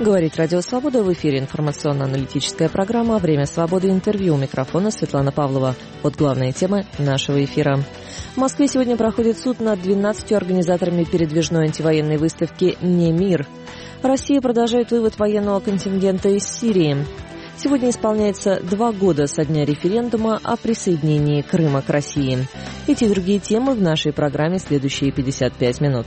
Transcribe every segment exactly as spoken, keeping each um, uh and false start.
Говорит Радио Свобода, в эфире информационно-аналитическая программа «Время свободы. Интервью». У микрофона Светлана Павлова. Вот главные темы нашего эфира. В Москве сегодня проходит суд над двенадцатью организаторами передвижной антивоенной выставки «Не мир». Россия продолжает вывод военного контингента из Сирии. Сегодня исполняется два года со дня референдума о присоединении Крыма к России. Эти и другие темы в нашей программе следующие пятьдесят пять минут.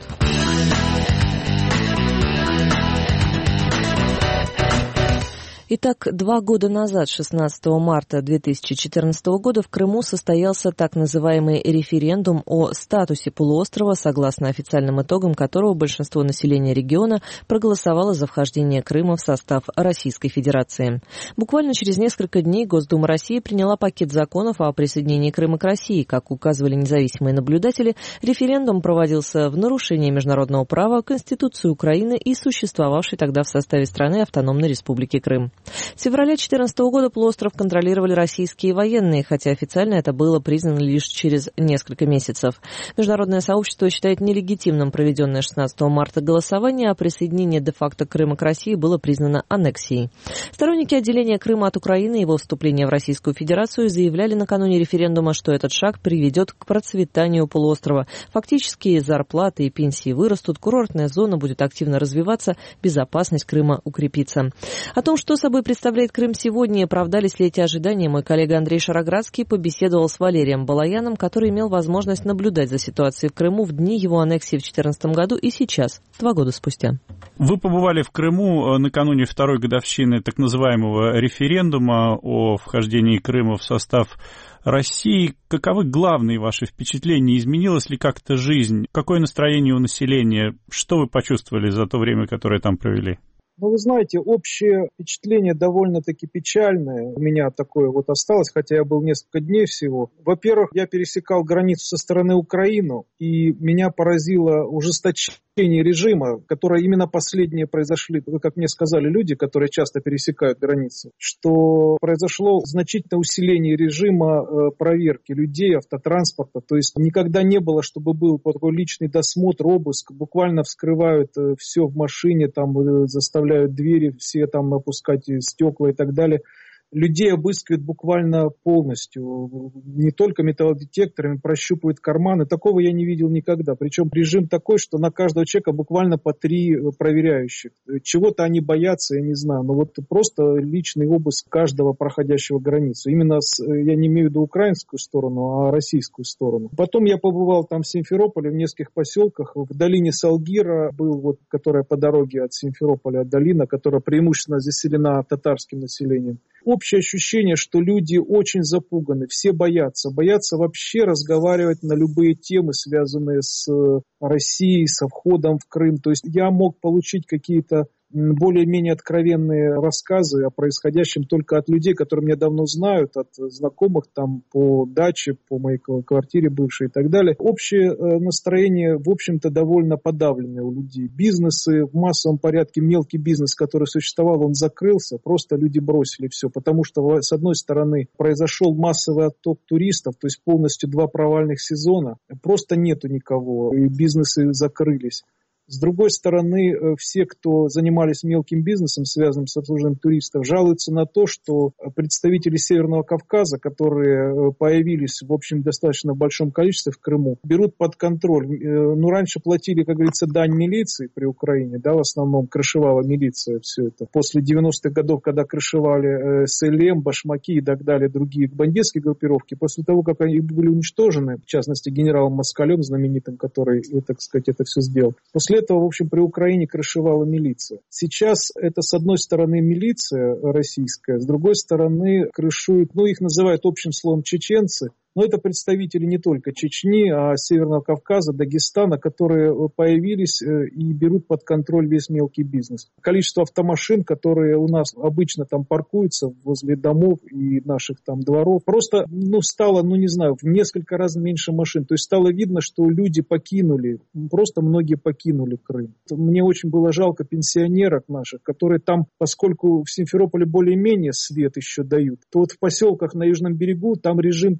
Итак, два года назад, шестнадцатого марта две тысячи четырнадцатого года, в Крыму состоялся так называемый референдум о статусе полуострова, согласно официальным итогам которого большинство населения региона проголосовало за вхождение Крыма в состав Российской Федерации. Буквально через несколько дней Госдума России приняла пакет законов о присоединении Крыма к России. Как указывали независимые наблюдатели, референдум проводился в нарушении международного права, Конституции Украины и существовавшей тогда в составе страны Автономной Республики Крым. С февраля две тысячи четырнадцатого года полуостров контролировали российские военные, хотя официально это было признано лишь через несколько месяцев. Международное сообщество считает нелегитимным проведенное шестнадцатого марта голосование, а присоединение де-факто Крыма к России было признано аннексией. Сторонники отделения Крыма от Украины и его вступления в Российскую Федерацию заявляли накануне референдума, что этот шаг приведет к процветанию полуострова. Фактически зарплаты и пенсии вырастут, курортная зона будет активно развиваться, безопасность Крыма укрепится. О том, что собой представляет Крым сегодня и оправдались ли эти ожидания, мой коллега Андрей Шароградский побеседовал с Валерием Балаяном, который имел возможность наблюдать за ситуацией в Крыму в дни его аннексии в две тысячи четырнадцатом году и сейчас, два года спустя. Вы побывали в Крыму накануне второй годовщины так называемого референдума о вхождении Крыма в состав России. Каковы главные ваши впечатления? Изменилась ли как-то жизнь? Какое настроение у населения? Что вы почувствовали за то время, которое там провели? Ну, вы знаете, общее впечатление довольно-таки печальное у меня такое вот осталось, хотя я был несколько дней всего. Во-первых, я пересекал границу со стороны Украины, и меня поразило ужесточение режима, которое именно последнее произошли, как мне сказали люди, которые часто пересекают границу, что произошло значительное усиление режима проверки людей, автотранспорта. То есть никогда не было, чтобы был такой личный досмотр, обыск, буквально вскрывают все в машине, там заставляют двери все там опускать, стекла и так далее. Людей обыскивают буквально полностью. Не только металлодетекторами, прощупывают карманы. Такого я не видел никогда. Причем режим такой, что на каждого человека буквально по три проверяющих. Чего-то они боятся, я не знаю. Но вот просто личный обыск каждого проходящего границу. Именно с, я не имею в виду украинскую сторону, а российскую сторону. Потом я побывал там в Симферополе, в нескольких поселках. В долине Салгира был, вот, которая по дороге от Симферополя, долина, которая преимущественно заселена татарским населением. Общее ощущение, что люди очень запуганы, все боятся. Боятся вообще разговаривать на любые темы, связанные с Россией, со входом в Крым. То есть я мог получить какие-то более-менее откровенные рассказы о происходящем только от людей, которые меня давно знают, от знакомых там по даче, по моей квартире бывшей и так далее. Общее настроение, в общем-то, довольно подавленное у людей. Бизнесы в массовом порядке, мелкий бизнес, который существовал, он закрылся, просто люди бросили все, потому что, с одной стороны, произошел массовый отток туристов, то есть полностью два провальных сезона, просто нету никого, и бизнесы закрылись. С другой стороны, все, кто занимались мелким бизнесом, связанным с обслуживанием туристов, жалуются на то, что представители Северного Кавказа, которые появились, в общем, достаточно в большом количестве в Крыму, берут под контроль. Ну, раньше платили, как говорится, дань милиции при Украине, да, в основном крышевала милиция все это. После девяностых годов, когда крышевали СЛМ, башмаки и так далее, другие бандитские группировки, после того, как они были уничтожены, в частности, генералом Москалем знаменитым, который, так сказать, это все сделал, после этого, в общем, при Украине крышевала милиция. Сейчас это, с одной стороны, милиция российская, с другой стороны, крышуют, ну, их называют общим словом чеченцы, но это представители не только Чечни, а Северного Кавказа, Дагестана, которые появились и берут под контроль весь мелкий бизнес. Количество автомашин, которые у нас обычно там паркуются возле домов и наших там дворов, просто, ну, стало, ну, не знаю, в несколько раз меньше машин. То есть стало видно, что люди покинули, просто многие покинули Крым. Мне очень было жалко пенсионерок наших, которые там, поскольку в Симферополе более-менее свет еще дают, то вот в поселках на Южном берегу там режим такой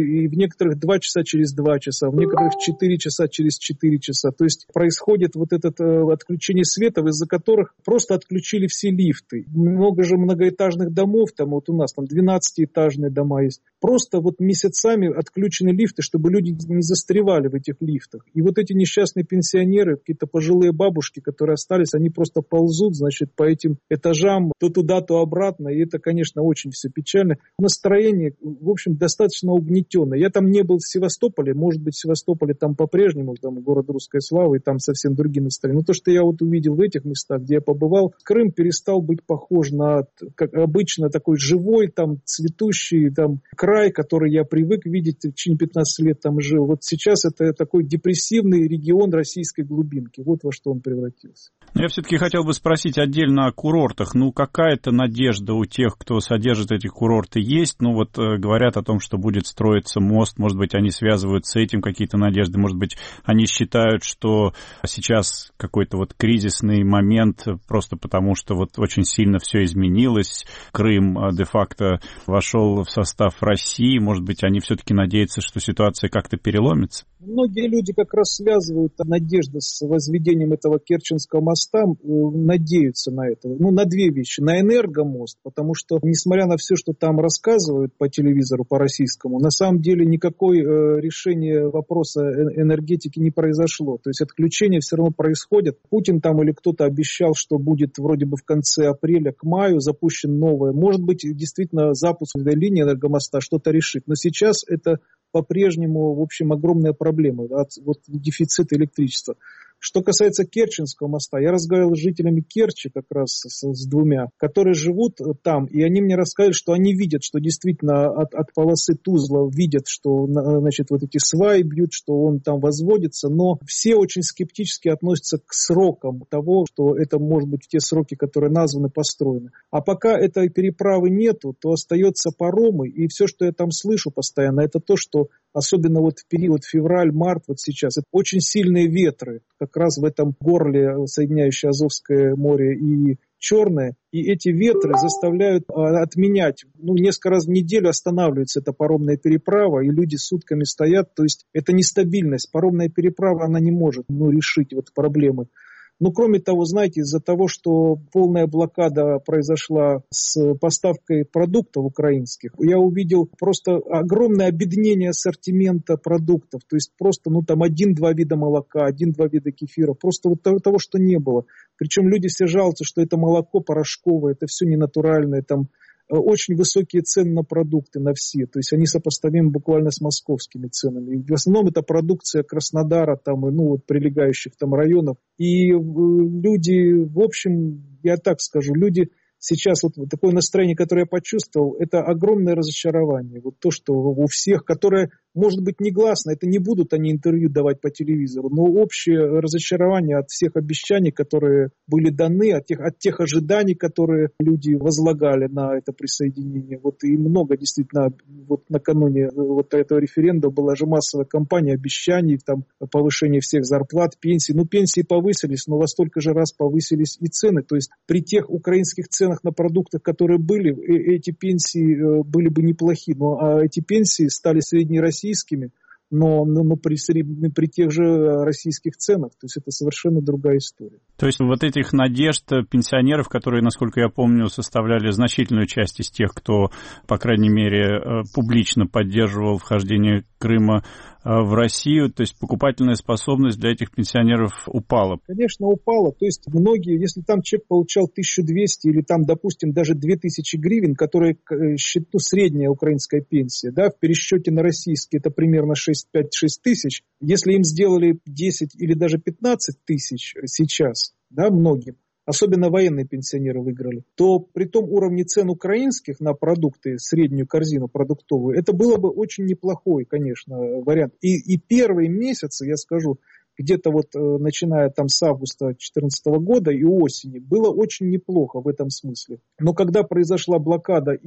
и в некоторых два часа через два часа, в некоторых четыре часа через четыре часа. То есть происходит вот это э, отключение света, из-за которых просто отключили все лифты. Много же многоэтажных домов, там вот у нас там двенадцатиэтажные дома есть. Просто вот месяцами отключены лифты, чтобы люди не застревали в этих лифтах. И вот эти несчастные пенсионеры, какие-то пожилые бабушки, которые остались, они просто ползут, значит, по этим этажам, то туда, то обратно. И это, конечно, очень все печально. Настроение, в общем, достаточно угнетенное. Я там не был в Севастополе, может быть, в Севастополе там по-прежнему, там город русской славы, и там совсем другие настроения. Но то, что я вот увидел в этих местах, где я побывал, Крым перестал быть похож на, как обычно, такой живой, там, цветущий, там, край, который я привык видеть, в течение пятнадцати лет там жил. Вот сейчас это такой депрессивный регион российской глубинки. Вот во что он превратился. Я все-таки хотел бы спросить отдельно о курортах. Ну, какая-то надежда у тех, кто содержит эти курорты, есть? Ну, вот э, говорят о том, что будет строиться мост. Может быть, они связывают с этим какие-то надежды. Может быть, они считают, что сейчас какой-то вот кризисный момент, просто потому что вот очень сильно все изменилось. Крым де-факто вошел в состав России. Может быть, они все-таки надеются, что ситуация как-то переломится? Многие люди как раз связывают надежды с возведением этого Керченского моста, надеются на это. Ну, на две вещи. На энергомост, потому что, несмотря на все, что там рассказывают по телевизору, по российскому, на самом деле никакое э, решение вопроса энергетики не произошло. То есть отключение все равно происходит. Путин там или кто-то обещал, что будет вроде бы в конце апреля к маю запущен новое. Может быть, действительно запуск этой линии энергомоста что-то решит. Но сейчас это по-прежнему, в общем, огромная проблема, от, вот, дефицит электричества. Что касается Керченского моста, я разговаривал с жителями Керчи как раз с, с двумя, которые живут там, и они мне рассказали, что они видят, что действительно от, от полосы Тузла видят, что, значит, вот эти сваи бьют, что он там возводится, но все очень скептически относятся к срокам того, что это может быть в те сроки, которые названы, построены. А пока этой переправы нету, то остается паромы, и все, что я там слышу постоянно, это то, что особенно вот в период февраль-март, вот сейчас, это очень сильные ветры, как раз в этом горле, соединяющее Азовское море и Черное, и эти ветры заставляют отменять, ну, несколько раз в неделю останавливается эта паромная переправа, и люди сутками стоят, то есть это нестабильность, паромная переправа, она не может, ну, решить вот проблемы. Ну, кроме того, знаете, из-за того, что полная блокада произошла с поставкой продуктов украинских, я увидел просто огромное обеднение ассортимента продуктов. То есть просто, ну, там один-два вида молока, один-два вида кефира. Просто вот того, того, что не было. Причем люди все жалуются, что это молоко порошковое, это все ненатуральное, там очень высокие цены на продукты, на все. То есть они сопоставимы буквально с московскими ценами. И в основном это продукция Краснодара, там, и, ну, вот, прилегающих там районов. И люди, в общем, я так скажу, люди сейчас, вот такое настроение, которое я почувствовал, это огромное разочарование. Вот то, что у всех, которое, может быть, негласно, это не будут они интервью давать по телевизору, но общее разочарование от всех обещаний, которые были даны, от тех, от тех ожиданий, которые люди возлагали на это присоединение. Вот и много действительно, вот накануне вот этого референдума была же массовая кампания обещаний, там повышение всех зарплат, пенсий. Ну, пенсии повысились, но во столько же раз повысились и цены. То есть при тех украинских ценах на продуктах, которые были, эти пенсии были бы неплохи. Но а эти пенсии стали среднероссийскими, но, но, но при, при тех же российских ценах. То есть это совершенно другая история. То есть вот этих надежд пенсионеров, которые, насколько я помню, составляли значительную часть из тех, кто, по крайней мере, публично поддерживал вхождение Крыма в Россию, то есть покупательная способность для этих пенсионеров упала? Конечно, упала. То есть многие, если там человек получал тысячу двести или там, допустим, даже две тысячи гривен, которые, ну, средняя украинская пенсия, да, в пересчете на российский это примерно шесть-пять-шесть тысяч, если им сделали десять или даже пятнадцать тысяч сейчас, да, многим, особенно военные пенсионеры выиграли, то при том уровне цен украинских на продукты, среднюю корзину продуктовую, это было бы очень неплохой, конечно, вариант. И, и первые месяцы, я скажу, где-то вот э, начиная там с августа две тысячи четырнадцатого года и осени, было очень неплохо в этом смысле. Но когда произошла блокада и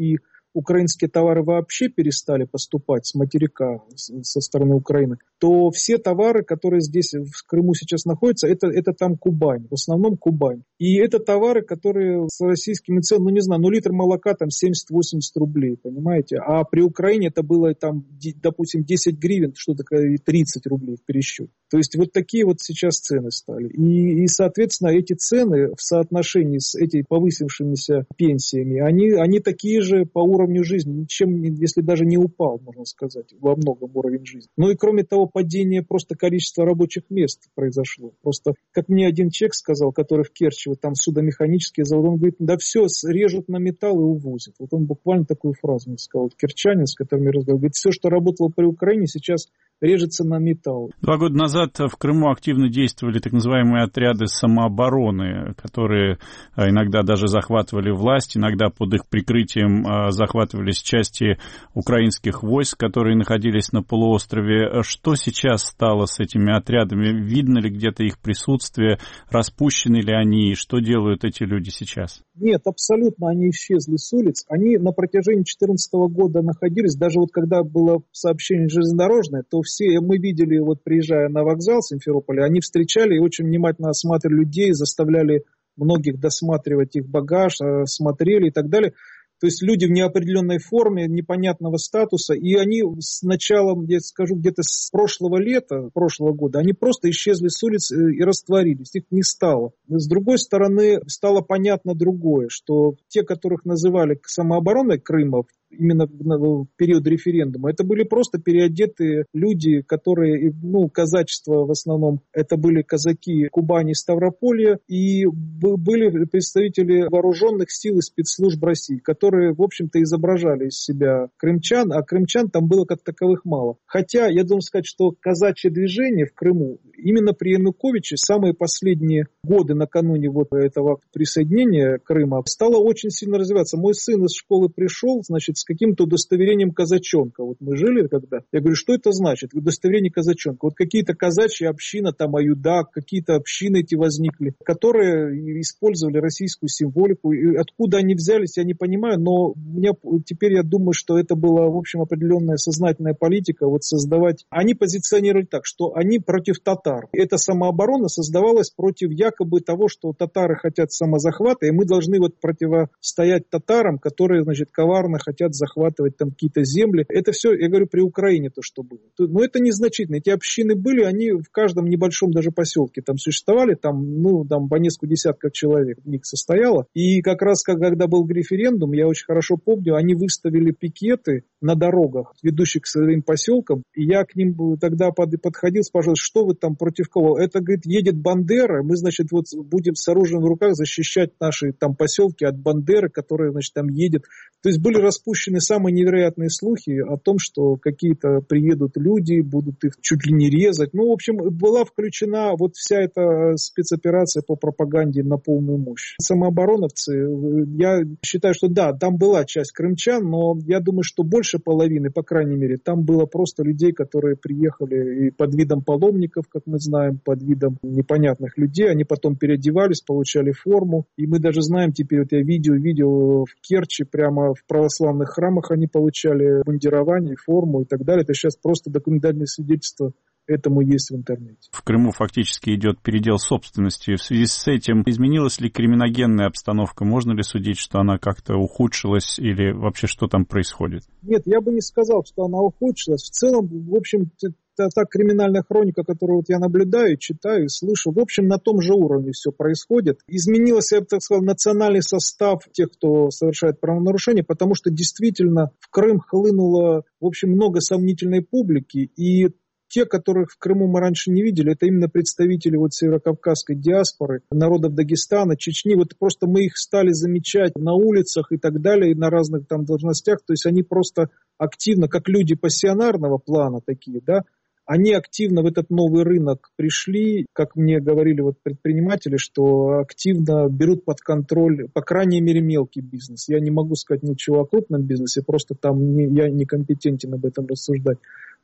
украинские товары вообще перестали поступать с материка, со стороны Украины, то все товары, которые здесь в Крыму сейчас находятся, это, это там Кубань, в основном Кубань. И это товары, которые с российскими ценами, ну не знаю, ну литр молока там семьдесят-восемьдесят рублей, понимаете? А при Украине это было там, допустим, десять гривен, что такое тридцать рублей в пересчете. То есть вот такие вот сейчас цены стали. И, и соответственно, эти цены в соотношении с этими повысившимися пенсиями, они, они такие же по уровню жизни, ничем, если даже не упал, можно сказать, во многом уровень жизни. Ну и кроме того, падение просто количества рабочих мест произошло. Просто, как мне один человек сказал, который в Керчи, вот там судомеханический завод, он говорит, да все, режут на металл и увозят. Вот он буквально такую фразу мне сказал. Вот керчанин, с которым я разговаривал, говорит, все, что работало при Украине, сейчас режется на металл. Два года назад в Крыму активно действовали так называемые отряды самообороны, которые иногда даже захватывали власть, иногда под их прикрытием захватывались части украинских войск, которые находились на полуострове. Что сейчас стало с этими отрядами? Видно ли где-то их присутствие? Распущены ли они? Что делают эти люди сейчас? Нет, абсолютно они исчезли с улиц. Они на протяжении две тысячи четырнадцатого года находились, даже вот когда было сообщение железнодорожное, то все мы видели, вот приезжая на вокзал Симферополя, они встречали и очень внимательно осматривали людей, заставляли многих досматривать их багаж, смотрели и так далее. То есть люди в неопределенной форме, непонятного статуса, и они с началом, я скажу, где-то с прошлого лета, прошлого года, они просто исчезли с улиц и растворились, их не стало. С другой стороны, стало понятно другое, что те, которых называли самообороной Крыма, именно в период референдума, это были просто переодетые люди, которые, ну, казачество в основном, это были казаки Кубани и Ставрополья, и были представители вооруженных сил и спецслужб России, которые, в общем-то, изображали из себя крымчан, а крымчан там было как таковых мало. Хотя, я должен сказать, что казачье движение в Крыму именно при Януковиче самые последние годы накануне вот этого присоединения Крыма стало очень сильно развиваться. Мой сын из школы пришел, значит, с каким-то удостоверением казачонка. Вот мы жили когда. Я говорю, что это значит? Удостоверение казачонка. Вот какие-то казачьи общины, там Аюдак, какие-то общины эти возникли, которые использовали российскую символику. И откуда они взялись, я не понимаю, но меня, теперь я думаю, что это была, в общем, определенная сознательная политика, вот создавать. Они позиционировали так, что они против татар. Эта самооборона создавалась против якобы того, что татары хотят самозахвата, и мы должны вот противостоять татарам, которые, значит, коварно хотят захватывать там какие-то земли. Это все, я говорю, при Украине то, что было. Но это незначительно. Эти общины были, они в каждом небольшом даже поселке там существовали, там, ну, там по несколько десятков человек в них состояло. И как раз, когда был референдум, я очень хорошо помню, они выставили пикеты на дорогах, ведущих к своим поселкам, и я к ним тогда подходил, спрашивал, что вы там против кого? Это, говорит, едет Бандера, мы, значит, вот будем с оружием в руках защищать наши там поселки от Бандеры, которая, значит, там едет. То есть были распущены самые невероятные слухи о том, что какие-то приедут люди, будут их чуть ли не резать. Ну, в общем, была включена вот вся эта спецоперация по пропаганде на полную мощь. Самообороновцы, я считаю, что да, там была часть крымчан, но я думаю, что больше половины, по крайней мере, там было просто людей, которые приехали и под видом паломников, как мы знаем, под видом непонятных людей. Они потом переодевались, получали форму. И мы даже знаем теперь, вот я видео видел в Керчи, прямо в православных храмах они получали мундирование, форму и так далее. Это сейчас просто документальное свидетельство этому есть в интернете. В Крыму фактически идет передел собственности. В связи с этим изменилась ли криминогенная обстановка? Можно ли судить, что она как-то ухудшилась или вообще что там происходит? Нет, я бы не сказал, что она ухудшилась. В целом, в общем, та, та криминальная хроника, которую вот я наблюдаю, читаю и слышу, в общем, на том же уровне все происходит. Изменился, я бы так сказал, национальный состав тех, кто совершает правонарушения, потому что действительно в Крым хлынуло, в общем, много сомнительной публики, и те, которых в Крыму мы раньше не видели, это именно представители вот северокавказской диаспоры, народов Дагестана, Чечни. Вот просто мы их стали замечать на улицах и так далее, и на разных там должностях. То есть они просто активно, как люди пассионарного плана такие, да, они активно в этот новый рынок пришли, как мне говорили вот предприниматели, что активно берут под контроль, по крайней мере, мелкий бизнес. Я не могу сказать ничего о крупном бизнесе, просто там не, я некомпетентен об этом рассуждать.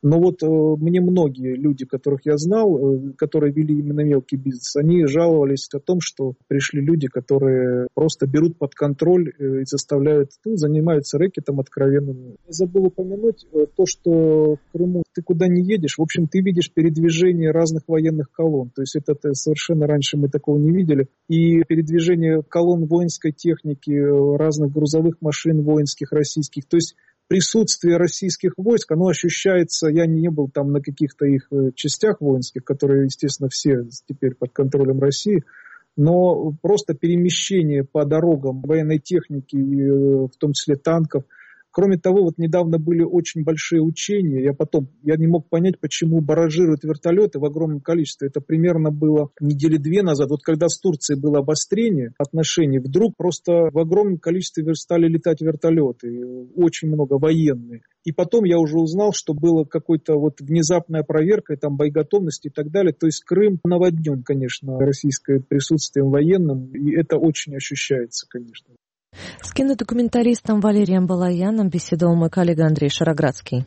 Но вот э, мне многие люди, которых я знал, э, которые вели именно мелкий бизнес, они жаловались о том, что пришли люди, которые просто берут под контроль э, и заставляют, ну, занимаются рэкетом откровенным. Я забыл упомянуть э, то, что в Крыму ты куда не едешь, в общем, ты видишь передвижение разных военных колонн. То есть это, это совершенно раньше мы такого не видели. И передвижение колонн воинской техники, разных грузовых машин воинских, российских. То есть присутствие российских войск, оно ощущается, я не был там на каких-то их частях воинских, которые, естественно, все теперь под контролем России, но просто перемещение по дорогам военной техники, в том числе танков. Кроме того, вот недавно были очень большие учения. Я потом, я не мог понять, почему баражируют вертолеты в огромном количестве. Это примерно было недели две назад. Вот когда с Турцией было обострение отношений, вдруг просто в огромном количестве стали летать вертолеты. Очень много, военные. И потом я уже узнал, что была какая-то вот внезапная проверка, там боеготовности и так далее. То есть Крым наводнен, конечно, российским присутствием военным. И это очень ощущается, конечно. С кинодокументалистом Валерием Балаяном беседовал мой коллега Андрей Шароградский.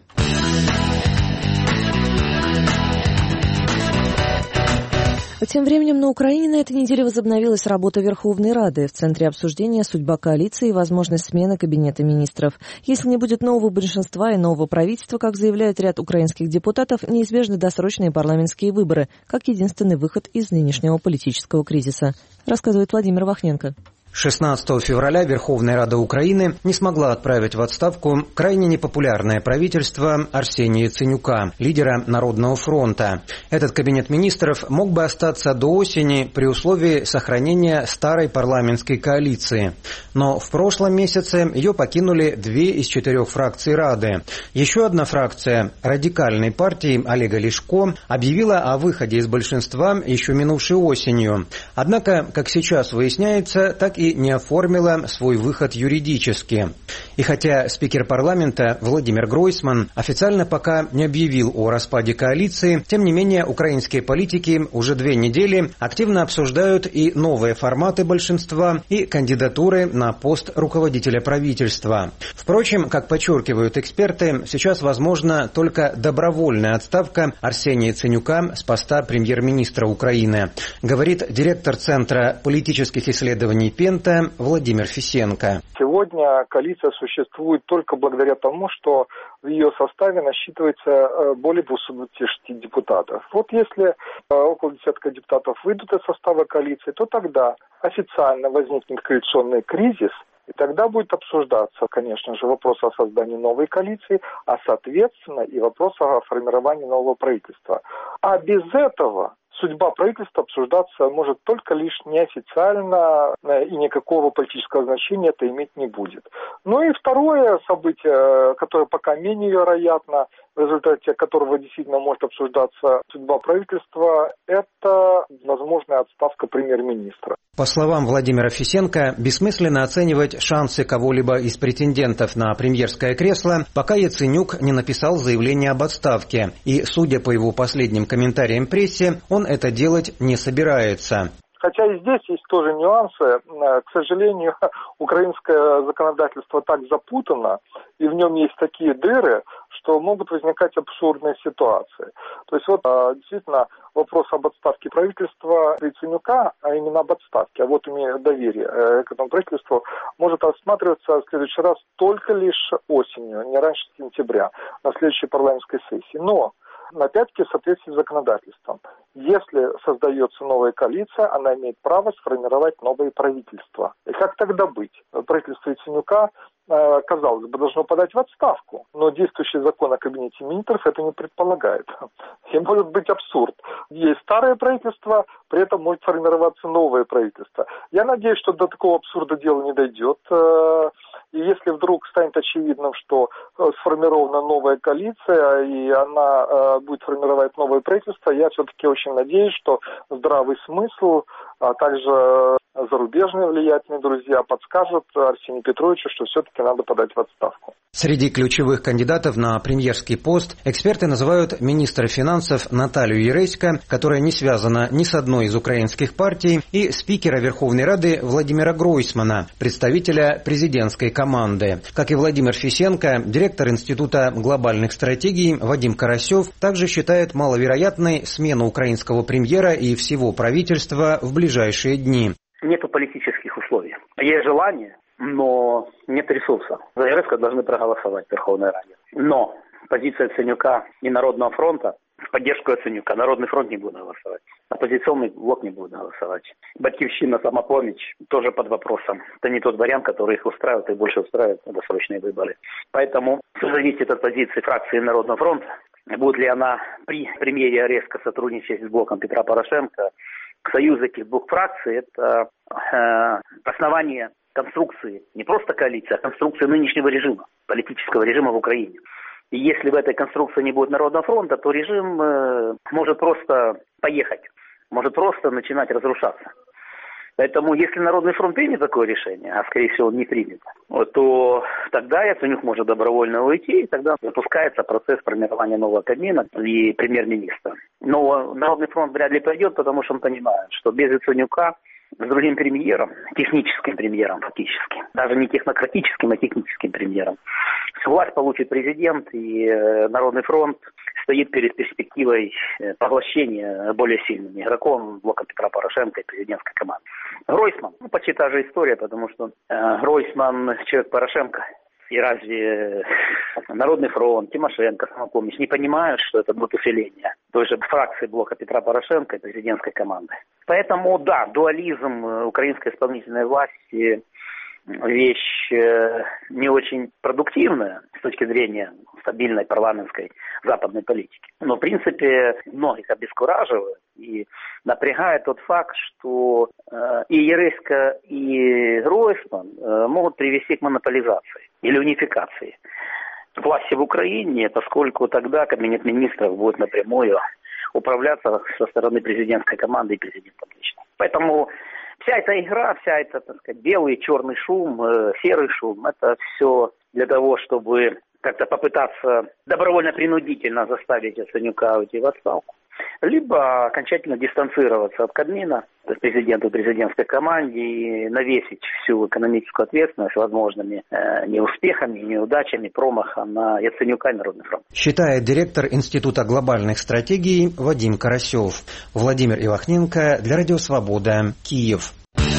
Тем временем на Украине на этой неделе возобновилась работа Верховной Рады. В центре обсуждения судьба коалиции и возможность смены Кабинета министров. Если не будет нового большинства и нового правительства, как заявляет ряд украинских депутатов, неизбежны досрочные парламентские выборы, как единственный выход из нынешнего политического кризиса, рассказывает Владимир Вахненко. шестнадцатого февраля Верховная Рада Украины не смогла отправить в отставку крайне непопулярное правительство Арсения Яценюка, лидера Народного фронта. Этот кабинет министров мог бы остаться до осени при условии сохранения старой парламентской коалиции. Но в прошлом месяце ее покинули две из четырех фракций Рады. Еще одна фракция радикальной партии Олега Ляшко объявила о выходе из большинства еще минувшей осенью. Однако, как сейчас выясняется, так и не оформила свой выход юридически. И хотя спикер парламента Владимир Гройсман официально пока не объявил о распаде коалиции, тем не менее украинские политики уже две недели активно обсуждают и новые форматы большинства, и кандидатуры на пост руководителя правительства. Впрочем, как подчеркивают эксперты, сейчас возможна только добровольная отставка Арсения Яценюка с поста премьер-министра Украины, говорит директор Центра политических исследований Пента Владимир Фисенко. Сегодня коалиция существует только благодаря тому, что в ее составе насчитывается более двухсот двадцати шести депутатов. Вот если около десятка депутатов выйдут из состава коалиции, то тогда официально возникнет коалиционный кризис, и тогда будет обсуждаться, конечно же, вопрос о создании новой коалиции, а соответственно и вопрос о формировании нового правительства. А без этого судьба правительства обсуждаться может только лишь неофициально, и никакого политического значения это иметь не будет. Ну и второе событие, которое пока менее вероятно, в результате которого действительно может обсуждаться судьба правительства, это возможная отставка премьер-министра. По словам Владимира Фисенко, бессмысленно оценивать шансы кого-либо из претендентов на премьерское кресло, пока Яценюк не написал заявление об отставке. И, судя по его последним комментариям прессе, он это делать не собирается. Хотя и здесь есть тоже нюансы. К сожалению, украинское законодательство так запутано, и в нем есть такие дыры, что могут возникать абсурдные ситуации. То есть вот действительно вопрос об отставке правительства Яценюка, а именно об отставке, а вот именно доверие к этому правительству, может рассматриваться в следующий раз только лишь осенью, не раньше сентября, на следующей парламентской сессии. Но опять-таки в соответствии с законодательством. Если создается новая коалиция, она имеет право сформировать новое правительство. И как тогда быть? Правительство Яценюка, казалось бы, должно подать в отставку, но действующий закон о кабинете министров это не предполагает. И может быть абсурд. Есть старое правительство, при этом может формироваться новое правительство. Я надеюсь, что до такого абсурда дело не дойдет. И если вдруг станет очевидным, что сформирована новая коалиция, и она будет формировать новое правительство, я все-таки очень надеюсь, что здравый смысл, а также зарубежные влиятельные друзья подскажут Арсению Петровичу, что все-таки надо подать в отставку. Среди ключевых кандидатов на премьерский пост эксперты называют министра финансов Наталью Яресько, которая не связана ни с одной из украинских партий, и спикера Верховной Рады Владимира Гройсмана, представителя президентской команды. Как и Владимир Фисенко, директор Института глобальных стратегий Вадим Карасев также считает маловероятной смену украинского премьера и всего правительства в ближайшие дни. Нету политических условий. Есть желание, но нет ресурсов. За Яресько должны проголосовать в Верховной Раде. Но позиция Яценюка и Народного фронта в поддержку Яценюка. Народный фронт не будет голосовать. Оппозиционный блок не будет голосовать. Батькивщина, Самопомощь тоже под вопросом. Это не тот вариант, который их устраивает, и больше устраивает досрочные выборы. Поэтому все зависит от позиции фракции Народного фронта. Будет ли она при премьере Яресько сотрудничать с блоком Петра Порошенко? Союз этих двух фракций – это э, основание конструкции, не просто коалиции, а конструкции нынешнего режима, политического режима в Украине. И если в этой конструкции не будет Народного фронта, то режим э, может просто поехать, может просто начинать разрушаться. Поэтому если Народный фронт примет такое решение, а скорее всего он не примет, то тогда Яценюк может добровольно уйти, и тогда запускается процесс формирования нового Кабмина и премьер-министра. Но Народный фронт вряд ли пойдет, потому что он понимает, что без Яценюка с другим премьером, техническим премьером фактически, даже не технократическим, а техническим премьером, власть получит президент, и Народный фронт стоит перед перспективой поглощения более сильным игроком блока Петра Порошенко и президентской команды. Гройсман, ну почти та же история, потому что э, Гройсман человек Порошенко. И разве Народный фронт, Тимошенко, Самопомощь не понимают, что это будет усиление той же фракции блока Петра Порошенко и президентской команды? Поэтому, да, дуализм украинской исполнительной власти вещь э, не очень продуктивная с точки зрения стабильной парламентской западной политики. Но, в принципе, многих обескураживает и напрягает тот факт, что э, и Яресько, и Гройсман э, могут привести к монополизации или унификации власти в Украине, поскольку тогда Кабинет министров будет напрямую управляться со стороны президентской команды и президентом лично. Поэтому вся эта игра, вся эта, так сказать, белый и черный шум, э, серый шум, это все для того, чтобы как-то попытаться добровольно-принудительно заставить Яценюка уйти в отставку, либо окончательно дистанцироваться от Кабмина, то есть президенту и президентской команде, и навесить всю экономическую ответственность возможными э, неуспехами, неудачами, промахом на Яценюка и Народный фронт. Считает директор Института глобальных стратегий Вадим Карасев. Владимир Ивахненко для Радио Свобода, Киев.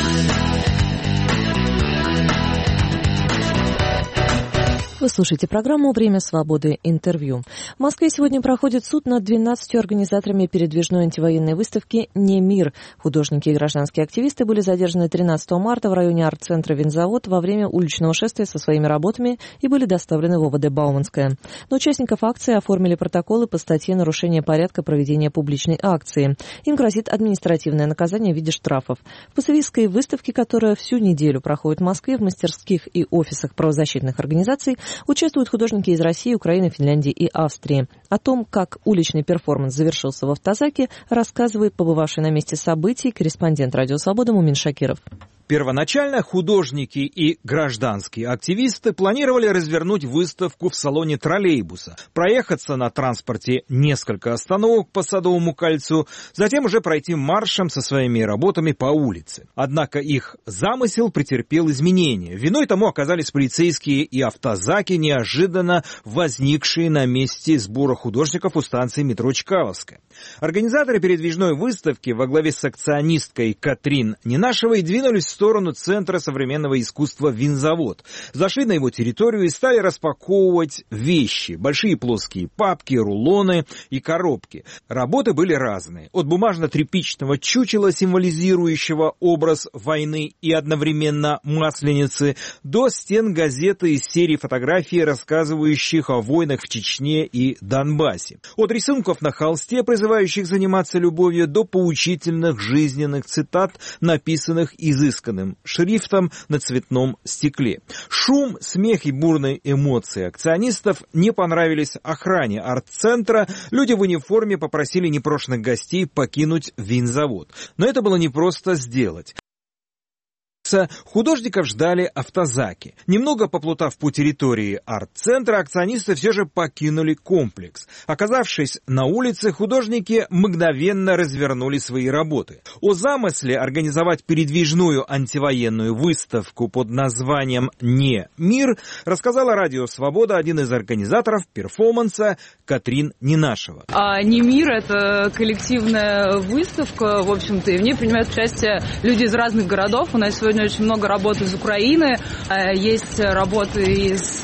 Вы слушаете программу «Время свободы. Интервью». В Москве сегодня проходит суд над двенадцатью организаторами передвижной антивоенной выставки «Не мир». Художники и гражданские активисты были задержаны тринадцатого марта в районе арт-центра «Винзавод» во время уличного шествия со своими работами и были доставлены в ОВД «Бауманская». На участников акции оформили протоколы по статье «Нарушение порядка проведения публичной акции». Им грозит административное наказание в виде штрафов. В пацифистской выставке, которая всю неделю проходит в Москве в мастерских и офисах правозащитных организаций, участвуют художники из России, Украины, Финляндии и Австрии. О том, как уличный перформанс завершился в автозаке, рассказывает побывавший на месте событий корреспондент «Радио Свобода» Мумин Шакиров. Первоначально художники и гражданские активисты планировали развернуть выставку в салоне троллейбуса, проехаться на транспорте несколько остановок по Садовому кольцу, затем уже пройти маршем со своими работами по улице. Однако их замысел претерпел изменения. Виной тому оказались полицейские и автозаки, неожиданно возникшие на месте сбора художников у станции метро Чкаловская. Организаторы передвижной выставки во главе с акционисткой Катрин Ненашевой двинулись в сторону Центра современного искусства «Винзавод». Зашли на его территорию и стали распаковывать вещи. Большие плоские папки, рулоны и коробки. Работы были разные. От бумажно-тряпичного чучела, символизирующего образ войны и одновременно масленицы, до стен газеты из серии фотографий, рассказывающих о войнах в Чечне и Донбассе. От рисунков на холсте, призывающих заниматься любовью, до поучительных жизненных цитат, написанных изысканным шрифтом на цветном стекле. Шум, смех и бурные эмоции акционистов не понравились охране арт-центра. Люди в униформе попросили непрошенных гостей покинуть Винзавод. Но это было непросто сделать. Художников ждали автозаки. Немного поплутав по территории арт-центра, акционисты все же покинули комплекс. Оказавшись на улице, художники мгновенно развернули свои работы. О замысле организовать передвижную антивоенную выставку под названием «Не мир» рассказала радио «Свобода» один из организаторов перформанса Катрин Ненашева. А «Не мир» — это коллективная выставка, в общем-то, и в ней принимают участие люди из разных городов. У нас сегодня очень много работ из Украины, есть работы из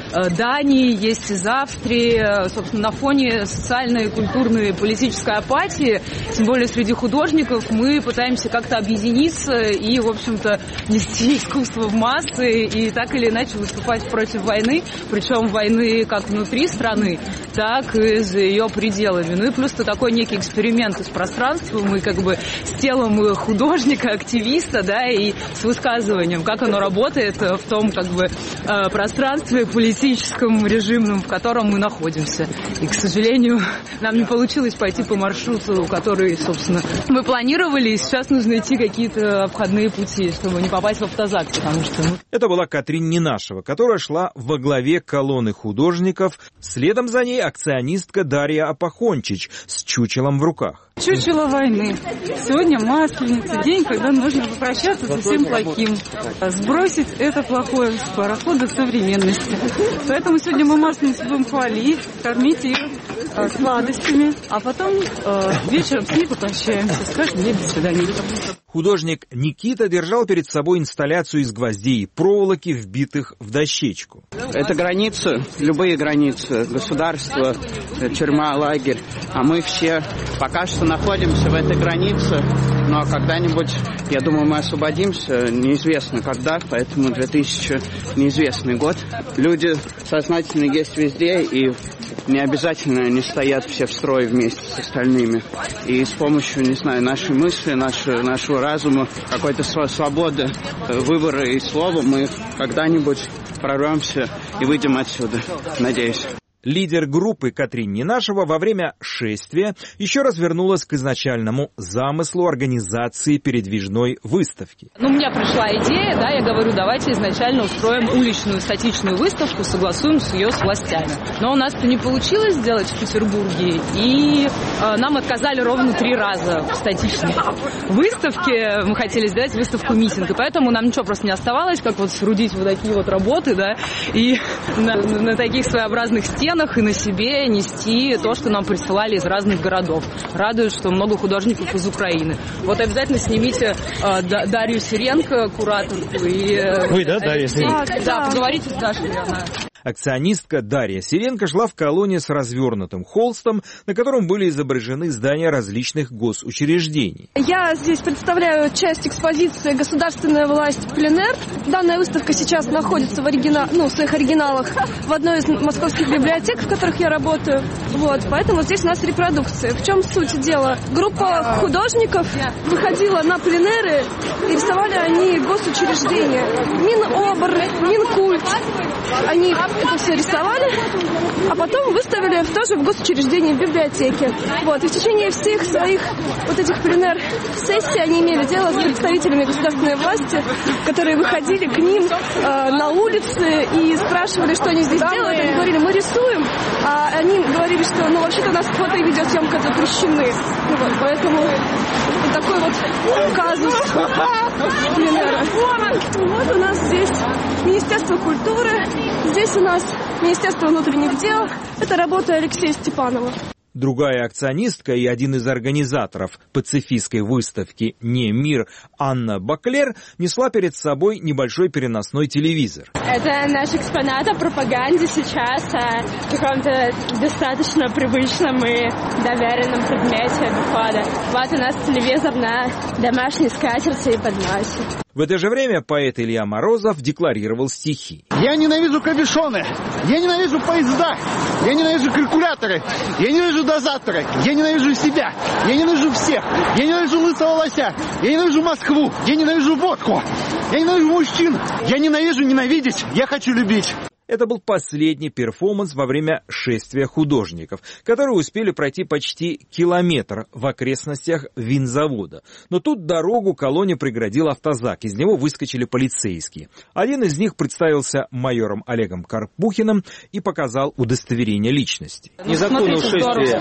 Дании, есть из Австрии. Собственно, на фоне социальной, культурной, политической апатии, тем более среди художников, мы пытаемся как-то объединиться и, в общем-то, нести искусство в массы и так или иначе выступать против войны, причем войны как внутри страны, так и за ее пределами. Ну и плюс это такой некий эксперимент из пространства, мы как бы с телом художника, активиста, да, и с высказыванием, как оно работает в том как бы пространстве политическом, режимном, в котором мы находимся. И, к сожалению, нам не получилось пойти по маршруту, который, собственно, мы планировали, и сейчас нужно идти какие-то обходные пути, чтобы не попасть в автозак, потому что... Это была Катрин Ненашева, которая шла во главе колонны художников. Следом за ней акционистка Дарья Апохончич с чучелом в руках. Чучело войны. Сегодня Масленица, день, когда нужно попрощаться со всем плохим. Сбросить это плохое с парохода современности. Поэтому сегодня мы Масленицу будем хвалить, кормить ее сладостями, а потом э, вечером с ней попрощаемся, скажем ей до свидания. Художник Никита держал перед собой инсталляцию из гвоздей и проволоки, вбитых в дощечку. Это границы, любые границы, государство, тюрьма, лагерь. А мы все пока что находимся в этой границе, но когда-нибудь, я думаю, мы освободимся, неизвестно когда, поэтому две тысячи неизвестный год. Люди сознательные есть везде, и не обязательно они стоят все в строе вместе с остальными. И с помощью, не знаю, нашей мысли, нашего, нашего разума, какой-то свободы, выбора и слова мы когда-нибудь прорвемся и выйдем отсюда, надеюсь. Лидер группы Катрин Ненашева во время шествия еще раз вернулась к изначальному замыслу организации передвижной выставки. Ну, у меня пришла идея, да, я говорю, давайте изначально устроим уличную статичную выставку, согласуем с ее с властями. Но у нас это не получилось сделать в Петербурге, и э, нам отказали ровно три раза в статичной выставке. Мы хотели сделать выставку-митинг, и поэтому нам ничего просто не оставалось, как вот соорудить вот такие вот работы, да, и на, на таких своеобразных стенах и на себе нести то, что нам присылали из разных городов. Радует, что много художников из Украины. Вот обязательно снимите э, Дарью Сиренко, кураторку. И, э, Вы, да, Дарья Сиренко? Да, да, поговорите с Дашей, она... Акционистка Дарья Сиренко шла в колонне с развернутым холстом, на котором были изображены здания различных госучреждений. Я здесь представляю часть экспозиции «Государственная власть пленэр». Данная выставка сейчас находится в, оригинал... ну, в своих оригиналах в одной из московских библиотек, в которых я работаю. Вот, поэтому здесь у нас репродукция. В чем суть дела? Группа художников выходила на пленэры, и рисовали они госучреждения. Минобр, Минкульт. Они это все рисовали, а потом выставили тоже в госучреждении, в библиотеке. Вот. И в течение всех своих вот этих пленэр-сессий они имели дело с представителями государственной власти, которые выходили к ним э, на улице и спрашивали, что они здесь да, делают. Мы... Они говорили, мы рисуем, а они говорили, что ну вообще-то у нас фото и видеосъемка запрещены. Ну, вот, поэтому вот такой вот казус пленэра. Вот у нас здесь Министерство культуры, здесь у нас Министерство внутренних дел. Это работа Алексея Степанова. Другая акционистка и один из организаторов пацифистской выставки «Не мир» Анна Баклер несла перед собой небольшой переносной телевизор. Это наш экспонат о пропаганде сейчас, о каком-то достаточно привычном и доверенном предмете обихода. Вот у нас телевизор на домашней скатерти и подносе. В это же время поэт Илья Морозов декларировал стихи. Я ненавижу кабишоны, я ненавижу поезда, я ненавижу калькуляторы, я ненавижу дозаторы, я ненавижу себя, я ненавижу всех, я ненавижу лысого лося, я ненавижу Москву, я ненавижу водку, я ненавижу мужчин, я ненавижу ненавидеть, я хочу любить. Это был последний перформанс во время шествия художников, которые успели пройти почти километр в окрестностях винзавода. Но тут дорогу колонне преградил автозак, из него выскочили полицейские. Один из них представился майором Олегом Карпухиным и показал удостоверение личности. Незаконное шествие.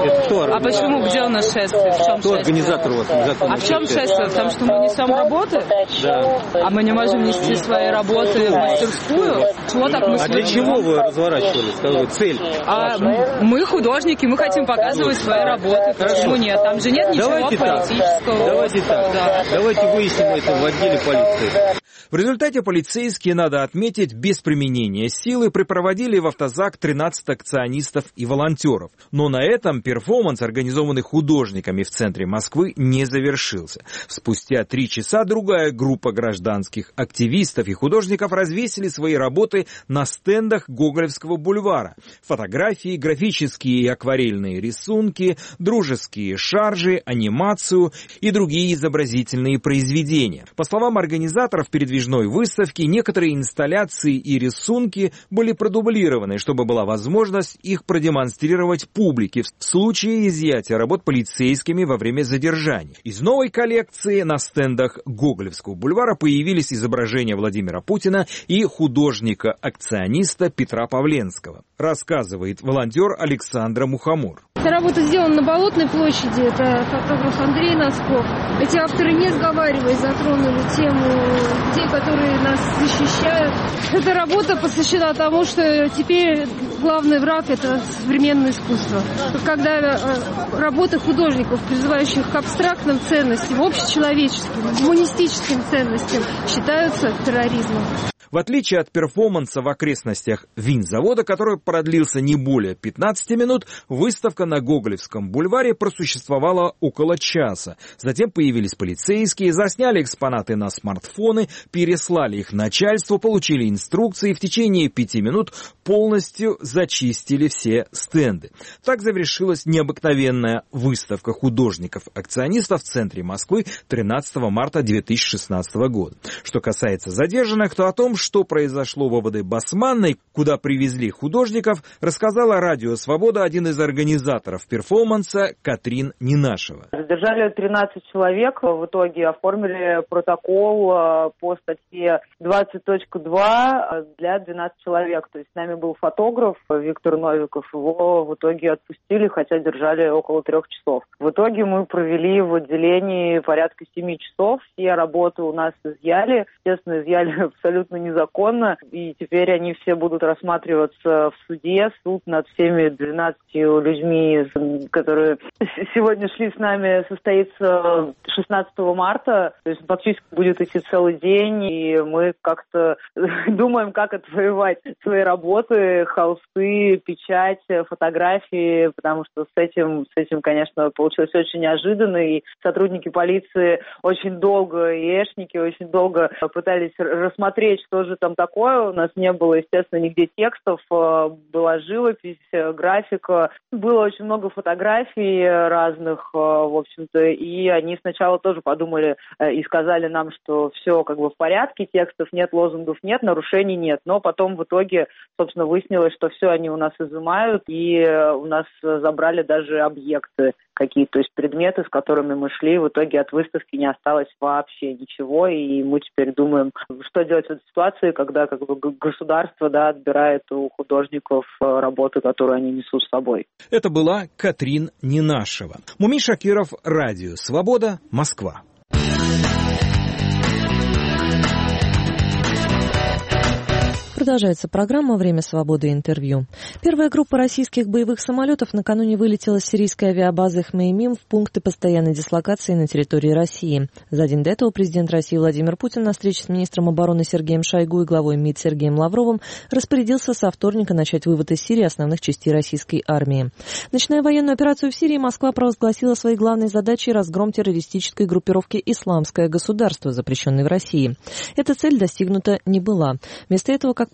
А почему, где у нас шествие? В чем Кто шествие? организатор у вас незаконного А в чем шествия? шествие? В том, что мы несем работы? Да. А мы не можем нести свои работы в мастерскую? Чего так мы А для смотрим? чего вы разворачивались? Какая цель? А мы художники, мы хотим показывать свои работы. Почему нет? Там же нет ничего Давайте политического. Так. Давайте так. Да. Давайте выясним это в отделе полиции. В результате полицейские, надо отметить, без применения силы припроводили в автозак тринадцать акционистов и волонтеров. Но на этом перформанс, организованный художниками в центре Москвы, не завершился. Спустя три часа другая группа гражданских активистов и художников развесили свои работы на стендах Гоголевского бульвара. Фотографии, графические и акварельные рисунки, дружеские шаржи, анимацию и другие изобразительные произведения. По словам организаторов передвижной выставки, некоторые инсталляции и рисунки были продублированы, чтобы была возможность их продемонстрировать публике в случае изъятия работ полицейскими во время задержания. Из новой коллекции на стендах Гоголевского бульвара появились изображения Владимира Путина и художника-акциониста Петра Павленского, рассказывает волонтер Александра Мухомор. Эта работа сделана на Болотной площади, это фотограф Андрей Носков. Эти авторы, не сговариваясь, затронули тему людей, которые нас защищают. Эта работа посвящена тому, что теперь главный враг – это современное искусство. Когда работы художников, призывающих к абстрактным ценностям, общечеловеческим, гуманистическим ценностям, считаются терроризмом. В отличие от перформанса в окрестностях винзавода, который продлился не более пятнадцати минут, выставка на Гоголевском бульваре просуществовала около часа. Затем появились полицейские, засняли экспонаты на смартфоны, переслали их начальству, получили инструкции и в течение пяти минут полностью зачистили все стенды. Так завершилась необыкновенная выставка художников-акционистов в центре Москвы тринадцатого марта две тысячи шестнадцатого года. Что касается задержанных, то о том, что произошло в ОВД Басманной, куда привезли художников, рассказала Радио Свобода один из организаторов перформанса Катрин Ненашева. Задержали тринадцать человек, в итоге оформили протокол по статье двадцать точка два для двенадцати человек. То есть с нами был фотограф Виктор Новиков, его в итоге отпустили, хотя держали около трех часов. В итоге мы провели в отделении порядка семи часов, все работы у нас изъяли, естественно, изъяли абсолютно незаконно, и теперь они все будут рассматриваться в суде. Суд над всеми двенадцатью людьми, которые сегодня шли с нами, состоится шестнадцатого марта. То есть фактически будет идти целый день, и мы как-то думаем, как отвоевать свои работы, холсты, печать, фотографии, потому что с этим, с этим, конечно, получилось очень неожиданно, и сотрудники полиции очень долго, и эшники очень долго пытались рассмотреть, что же там такое. У нас не было, естественно, нигде текстов, была живопись, графика. Было очень много фотографий разных, в общем-то, и они сначала тоже подумали и сказали нам, что все как бы в порядке, текстов нет, лозунгов нет, нарушений нет. Но потом в итоге, собственно, выяснилось, что все они у нас изымают, и у нас забрали даже объекты какие-то, то есть предметы, с которыми мы шли. В итоге от выставки не осталось вообще ничего, и мы теперь думаем, что делать в этой ситуации, когда как бы государство, да, отбирает у художников работы, которые они несут с собой. Это была Катрин Ненашева. Мумий Шакиров, Радио Свобода, Москва. Продолжается программа «Время свободы. Интервью». Первая группа российских боевых самолетов накануне вылетела с сирийской авиабазы Хмеймим в пункты постоянной дислокации на территории России. За день до этого президент России Владимир Путин на встрече с министром обороны Сергеем Шойгу и главой МИД Сергеем Лавровым распорядился со вторника начать вывод из Сирии основных частей российской армии. Начиная военную операцию в Сирии, Москва провозгласила своей главной задачей разгром террористической группировки «Исламское государство», запрещенной в России. Эта цель достигнута не была. Вместо этого, как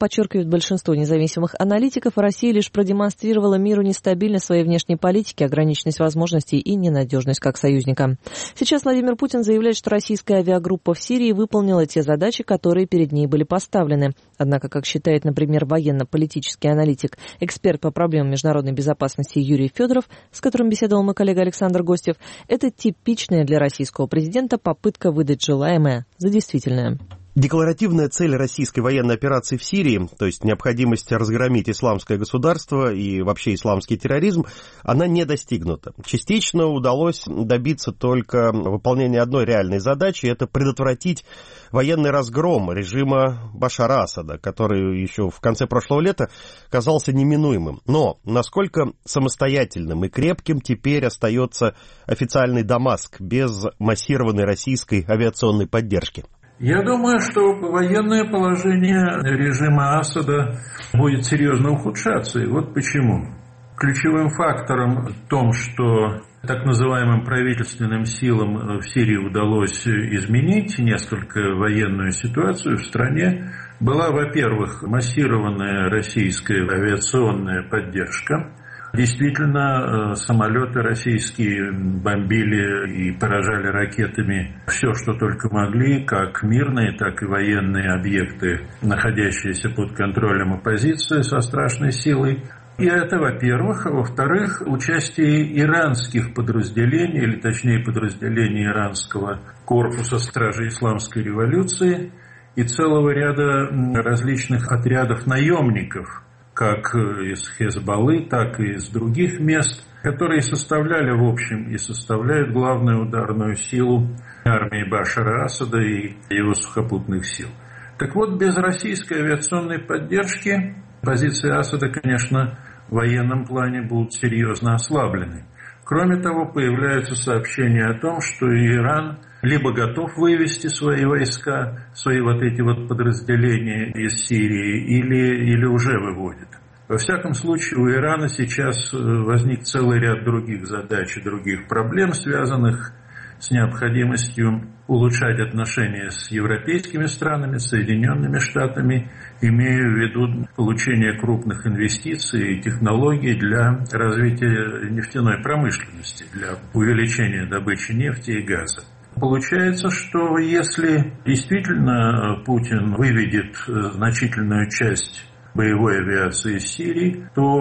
подчеркивает большинство независимых аналитиков, Россия лишь продемонстрировала миру нестабильность своей внешней политики, ограниченность возможностей и ненадежность как союзника. Сейчас Владимир Путин заявляет, что российская авиагруппа в Сирии выполнила те задачи, которые перед ней были поставлены. Однако, как считает, например, военно-политический аналитик, эксперт по проблемам международной безопасности Юрий Федоров, с которым беседовал мой коллега Александр Гостев, это типичная для российского президента попытка выдать желаемое за действительное. Декларативная цель российской военной операции в Сирии, то есть необходимость разгромить исламское государство и вообще исламский терроризм, она не достигнута. Частично удалось добиться только выполнения одной реальной задачи – это предотвратить военный разгром режима Башара Асада, который еще в конце прошлого лета казался неминуемым. Но насколько самостоятельным и крепким теперь остается официальный Дамаск без массированной российской авиационной поддержки? Я думаю, что военное положение режима Асада будет серьезно ухудшаться. И вот почему. Ключевым фактором в том, что так называемым правительственным силам в Сирии удалось изменить несколько военную ситуацию в стране, была, во-первых, массированная российская авиационная поддержка. Действительно, самолеты российские бомбили и поражали ракетами все, что только могли, как мирные, так и военные объекты, находящиеся под контролем оппозиции со страшной силой. И это, во-первых. А во-вторых, участие иранских подразделений, или точнее подразделений иранского корпуса стражей исламской революции и целого ряда различных отрядов наемников, как из Хезболлы, так и из других мест, которые составляли, в общем, и составляют главную ударную силу армии Башара Асада и его сухопутных сил. Так вот, без российской авиационной поддержки позиции Асада, конечно, в военном плане будут серьезно ослаблены. Кроме того, появляются сообщения о том, что Иран либо готов вывести свои войска, свои вот эти вот подразделения из Сирии, или, или уже выводит. Во всяком случае, у Ирана сейчас возник целый ряд других задач и других проблем, связанных с необходимостью улучшать отношения с европейскими странами, с Соединенными Штатами, имея в виду получение крупных инвестиций и технологий для развития нефтяной промышленности, для увеличения добычи нефти и газа. Получается, что если действительно Путин выведет значительную часть боевой авиации из Сирии, то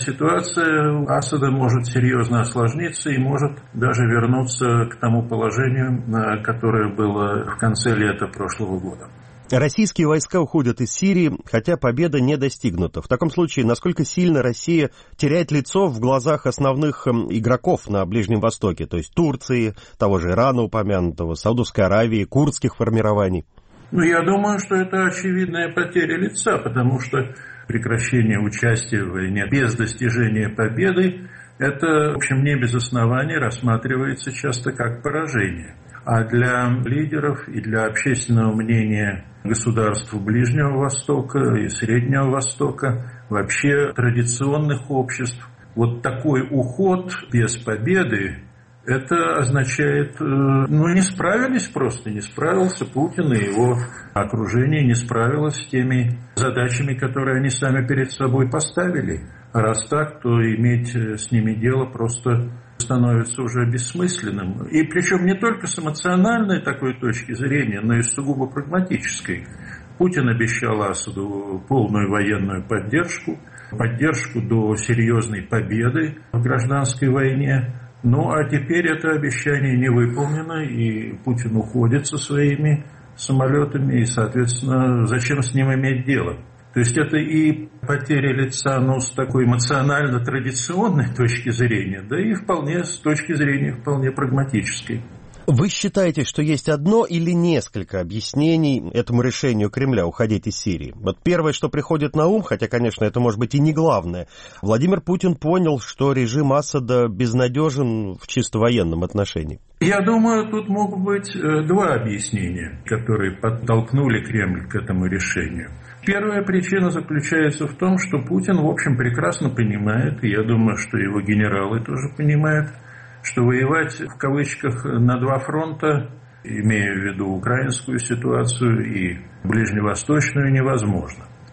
ситуация Асада может серьезно осложниться и может даже вернуться к тому положению, которое было в конце лета прошлого года. Российские войска уходят из Сирии, хотя победа не достигнута. В таком случае, насколько сильно Россия теряет лицо в глазах основных игроков на Ближнем Востоке, то есть Турции, того же Ирана упомянутого, Саудовской Аравии, курдских формирований? Ну, я думаю, что это очевидная потеря лица, потому что прекращение участия в войне без достижения победы, это, в общем, не без оснований рассматривается часто как поражение. А для лидеров и для общественного мнения государств Ближнего Востока и Среднего Востока, вообще традиционных обществ, вот такой уход без победы, это означает, ну, не справились просто, не справился Путин и его окружение, не справилось с теми задачами, которые они сами перед собой поставили. А раз так, то иметь с ними дело просто становится уже бессмысленным. И причем не только с эмоциональной такой точки зрения, но и с сугубо прагматической. Путин обещал Асаду полную военную поддержку, поддержку до серьезной победы в гражданской войне. Ну, а теперь это обещание не выполнено, и Путин уходит со своими самолетами, и, соответственно, зачем с ним иметь дело? То есть это и потеря лица, ну, с такой эмоционально-традиционной точки зрения, да и вполне с точки зрения вполне прагматической. Вы считаете, что есть одно или несколько объяснений этому решению Кремля уходить из Сирии? Вот первое, что приходит на ум, хотя, конечно, это может быть и не главное, Владимир Путин понял, что режим Асада безнадежен в чисто военном отношении. Я думаю, тут могут быть два объяснения, которые подтолкнули Кремль к этому решению. Первая причина заключается в том, что Путин, в общем, прекрасно понимает, и я думаю, что его генералы тоже понимают, что воевать, в кавычках, на два фронта, имея в виду украинскую ситуацию и ближневосточную, невозможно.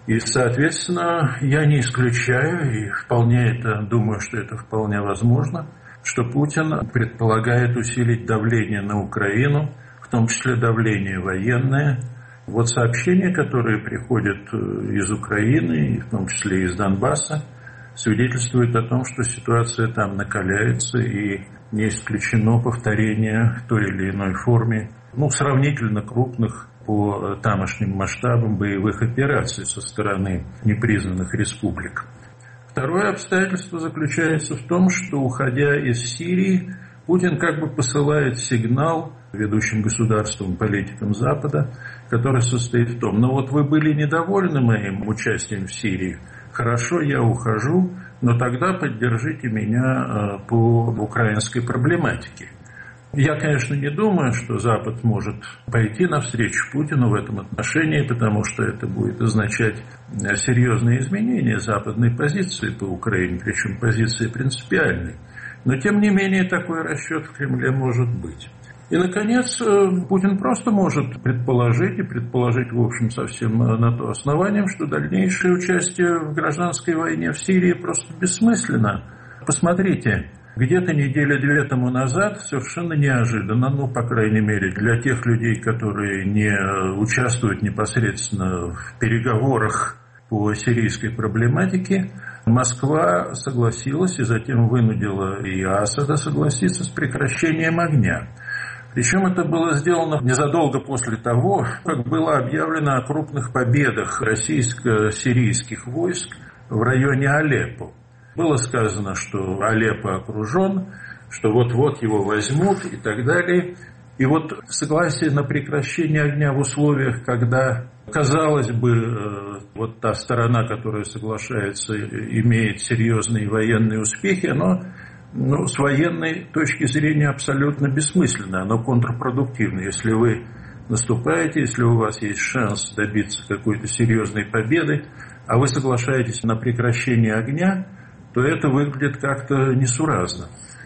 И, соответственно, я не исключаю, и вполне это, думаю, что это вполне возможно, что Путин предполагает усилить давление на Украину, в том числе давление военное. Вот сообщения, которые приходят из Украины, и в том числе из Донбасса, свидетельствуют о том, что ситуация там накаляется, и не исключено повторение в той или иной форме, ну, сравнительно крупных по тамошним масштабам боевых операций со стороны непризнанных республик. Второе обстоятельство заключается в том, что, уходя из Сирии, Путин как бы посылает сигнал ведущим государствам, политикам Запада, который состоит в том: ну вот вы были недовольны моим участием в Сирии, хорошо, я ухожу, но тогда поддержите меня по украинской проблематике. Я, конечно, не думаю, что Запад может пойти навстречу Путину в этом отношении, потому что это будет означать серьезные изменения западной позиции по Украине, причем позиции принципиальной. Но, тем не менее, такой расчет в Кремле может быть. И, наконец, Путин просто может предположить, и предположить, в общем, совсем на то основанием, что дальнейшее участие в гражданской войне в Сирии просто бессмысленно. Посмотрите, где-то недели-две тому назад, совершенно неожиданно, ну, по крайней мере, для тех людей, которые не участвуют непосредственно в переговорах по сирийской проблематике, Москва согласилась и затем вынудила и Асада согласиться с прекращением огня. Причем это было сделано незадолго после того, как было объявлено о крупных победах российско-сирийских войск в районе Алеппо. Было сказано, что Алеппо окружен, что вот-вот его возьмут и так далее. И вот согласие на прекращение огня в условиях, когда, казалось бы, вот та сторона, которая соглашается, имеет серьезные военные успехи, оно, ну, с военной точки зрения абсолютно бессмысленно, оно контрпродуктивно. Если вы наступаете, если у вас есть шанс добиться какой-то серьезной победы, а вы соглашаетесь на прекращение огня, то это выглядит как-то несуразно.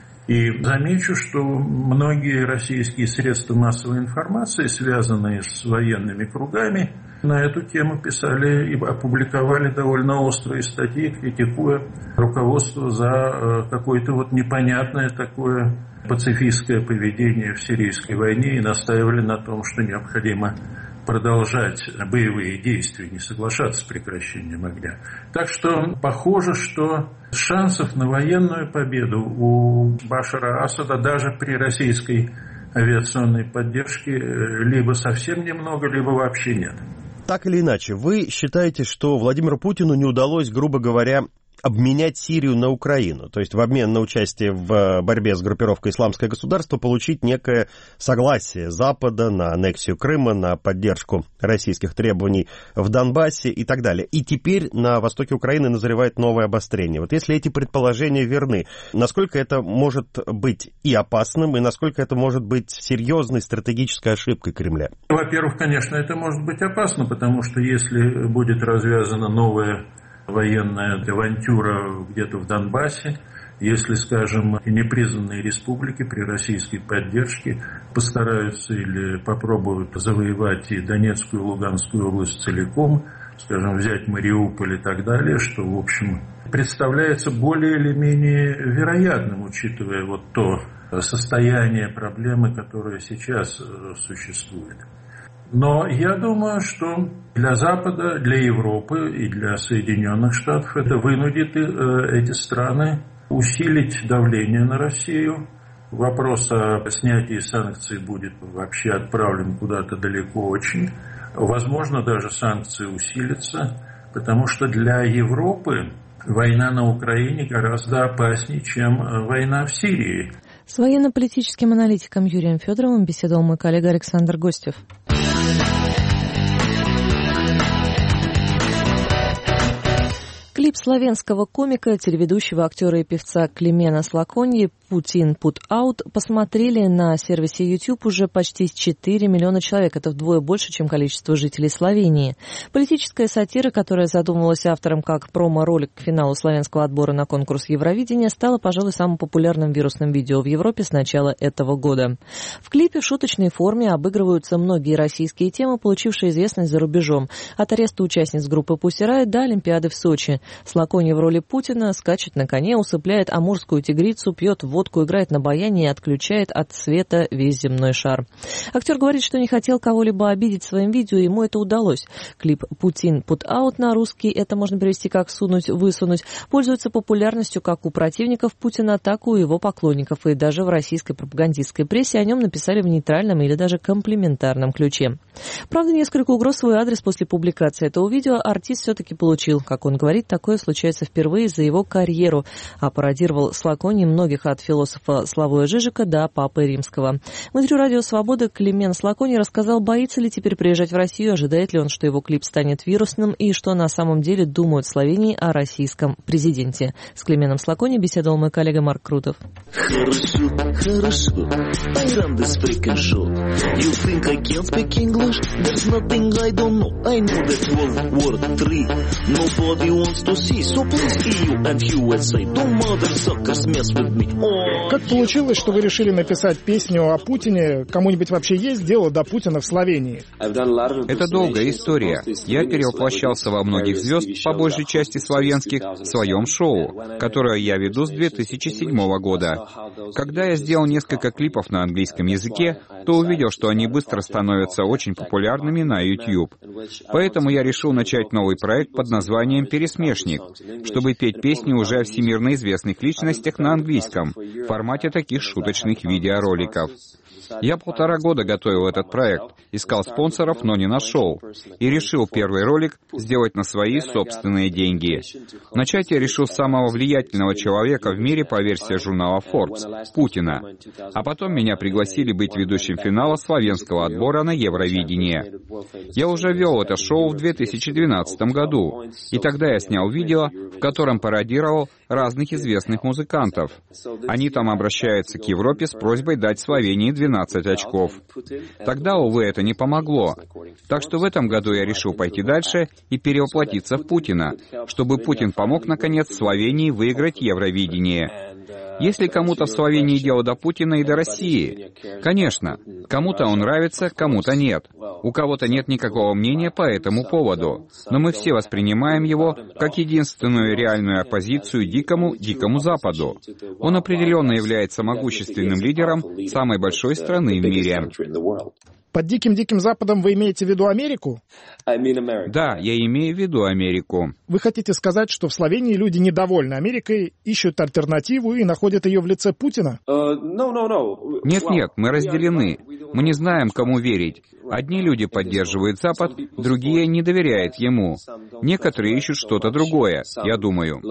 И замечу, что многие российские средства массовой информации, связанные с военными кругами, на эту тему писали и опубликовали довольно острые статьи, критикуя руководство за какое-то вот непонятное такое пацифистское поведение в сирийской войне и настаивали на том, что необходимо продолжать боевые действия, не соглашаться с прекращением огня. Так что похоже, что шансов на военную победу у Башара Асада даже при российской авиационной поддержке либо совсем немного, либо вообще нет. Так или иначе, вы считаете, что Владимиру Путину не удалось, грубо говоря, обменять Сирию на Украину, то есть в обмен на участие в борьбе с группировкой «Исламское государство» получить некое согласие Запада на аннексию Крыма, на поддержку российских требований в Донбассе и так далее. И теперь на востоке Украины назревает новое обострение. Вот если эти предположения верны, насколько это может быть и опасным, и насколько это может быть серьезной стратегической ошибкой Кремля? Во-первых, конечно, это может быть опасно, потому что если будет развязана новая военная авантюра где-то в Донбассе, если, скажем, непризнанные республики при российской поддержке постараются или попробуют завоевать и Донецкую, и Луганскую область целиком, скажем, взять Мариуполь и так далее, что, в общем, представляется более или менее вероятным, учитывая вот то состояние проблемы, которое сейчас существует. Но я думаю, что для Запада, для Европы и для Соединенных Штатов это вынудит эти страны усилить давление на Россию. Вопрос о снятии санкций будет вообще отправлен куда-то далеко очень. Возможно, даже санкции усилятся, потому что для Европы война на Украине гораздо опаснее, чем война в Сирии. С военно-политическим аналитиком Юрием Федоровым беседовал мой коллега Александр Гостев. Клип славянского комика, телеведущего, актера и певца Климена Слаконьи «Putin Put Out» посмотрели на сервисе YouTube уже почти четыре миллиона человек. Это вдвое больше, чем количество жителей Словении. Политическая сатира, которая задумывалась автором как промо-ролик к финалу славянского отбора на конкурс Евровидения, стала, пожалуй, самым популярным вирусным видео в Европе с начала этого года. В клипе в шуточной форме обыгрываются многие российские темы, получившие известность за рубежом. От ареста участниц группы Pussy Riot до Олимпиады в Сочи. Слаконья в роли Путина скачет на коне, усыпляет амурскую тигрицу, пьет водку, играет на баяне и отключает от света весь земной шар. Актер говорит, что не хотел кого-либо обидеть своим видео, и ему это удалось. Клип «Putin Put Out» на русский, это можно перевести как «сунуть, высунуть», пользуется популярностью как у противников Путина, так и у его поклонников, и даже в российской пропагандистской прессе о нем написали в нейтральном или даже комплиментарном ключе. Правда, несколько угроз в свой адрес после публикации этого видео артист все-таки получил. Как он говорит, такое случается впервые за его карьеру, а пародировал Слаконьи многих от философа Славоя Жижика до Папы Римского. В интервью «Радио Свобода» Климен Слаконьи рассказал, боится ли теперь приезжать в Россию, ожидает ли он, что его клип станет вирусным и что на самом деле думают в Словении о российском президенте. С Клименом Слаконьи беседовал мой коллега Марк Крутов. Хорошо, хорошо, I run this freaking show. You think I can't speak English? There's nothing I don't know. I know that World War Three nobody wants to see. So please E U and U S A, don't motherfuckers mess with me. Oh, как получилось, что вы решили написать песню о Путине? Кому-нибудь вообще есть дело до Путина в Словении? Это долгая история. Я перевоплощался во многих звезд, по большей части славянских, в своем шоу, которое я веду с две тысячи седьмого года. Когда я сделал несколько клипов на английском языке, то увидел, что они быстро становятся очень популярными на YouTube. Поэтому я решил начать новый проект под названием «Пересмешник», чтобы петь песни уже о всемирно известных личностях на английском, в формате таких шуточных видеороликов. Я полтора года готовил этот проект, искал спонсоров, но не нашел, и решил первый ролик сделать на свои собственные деньги. Начать я решил с самого влиятельного человека в мире по версии журнала Forbes — Путина. А потом меня пригласили быть ведущим финала славянского отбора на Евровидение. Я уже вел это шоу в две тысячи двенадцатом году, и тогда я снял видео, в котором пародировал разных известных музыкантов. Они там обращаются к Европе с просьбой дать Словении двенадцать очков. Тогда, увы, это не помогло. Так что в этом году я решил пойти дальше и перевоплотиться в Путина, чтобы Путин помог, наконец, Словении выиграть Евровидение. Если кому-то в Словении дело до Путина и до России, конечно, кому-то он нравится, кому-то нет. У кого-то нет никакого мнения по этому поводу. Но мы все воспринимаем его как единственную реальную оппозицию дикому, дикому Западу. Он определенно является могущественным лидером самой большой страны в мире. Под Диким-Диким Западом вы имеете в виду Америку? Да, я имею в виду Америку. Вы хотите сказать, что в Словении люди недовольны Америкой, ищут альтернативу и находят ее в лице Путина? Нет-нет, мы разделены. Мы не знаем, кому верить. Одни люди поддерживают Запад, другие не доверяют ему. Некоторые ищут что-то другое, я думаю.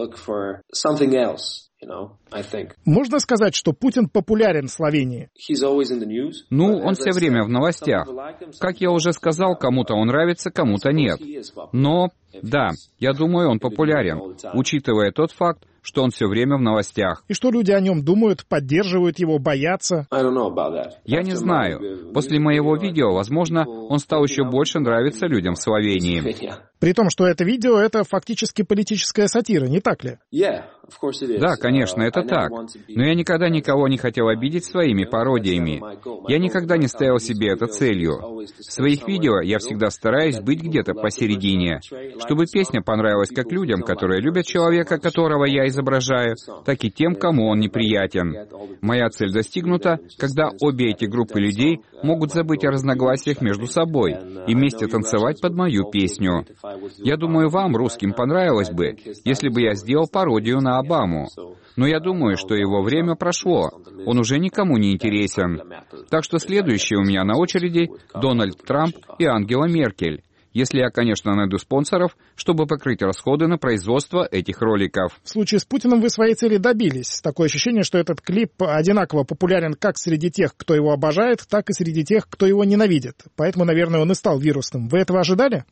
Можно сказать, что Путин популярен в Словении? Ну, он все время в новостях. Как я уже сказал, кому-то он нравится, кому-то нет. Но, да, я думаю, он популярен, учитывая тот факт, что он все время в новостях. И что люди о нем думают, поддерживают его, боятся? Я не знаю. После моего видео, возможно, он стал еще больше нравиться людям в Словении. При том, что это видео — это фактически политическая сатира, не так ли? Да, конечно, это так. Но я никогда никого не хотел обидеть своими пародиями. Я никогда не ставил себе это целью. В своих видео я всегда стараюсь быть где-то посередине, чтобы песня понравилась как людям, которые любят человека, которого я изображаю, так и тем, кому он неприятен. Моя цель достигнута, когда обе эти группы людей могут забыть о разногласиях между собой и вместе танцевать под мою песню. Я думаю, вам, русским, понравилось бы, если бы я сделал пародию на Обаму. Но я думаю, что его время прошло. Он уже никому не интересен. Так что следующие у меня на очереди Дональд Трамп и Ангела Меркель. Если я, конечно, найду спонсоров, чтобы покрыть расходы на производство этих роликов. В случае с Путиным вы своей цели добились. Такое ощущение, что этот клип одинаково популярен как среди тех, кто его обожает, так и среди тех, кто его ненавидит. Поэтому, наверное, он и стал вирусным. Вы этого ожидали?